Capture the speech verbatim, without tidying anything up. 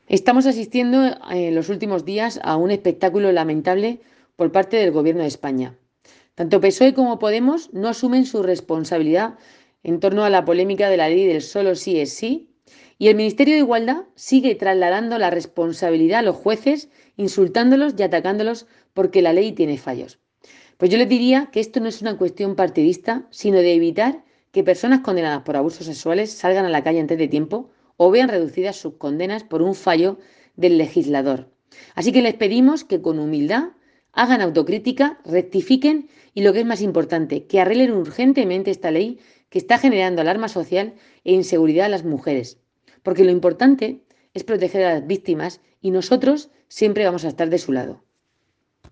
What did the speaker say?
Estamos asistiendo eh, en los últimos días a un espectáculo lamentable por parte del Gobierno de España. Tanto P S O E como Podemos no asumen su responsabilidad en torno a la polémica de la ley del solo sí es sí, y el Ministerio de Igualdad sigue trasladando la responsabilidad a los jueces, insultándolos y atacándolos porque la ley tiene fallos. Pues yo les diría que esto no es una cuestión partidista, sino de evitar que personas condenadas por abusos sexuales salgan a la calle antes de tiempo o vean reducidas sus condenas por un fallo del legislador. Así que les pedimos que con humildad hagan autocrítica, rectifiquen y, lo que es más importante, que arreglen urgentemente esta ley que está generando alarma social e inseguridad a las mujeres. Porque lo importante es proteger a las víctimas y nosotros siempre vamos a estar de su lado.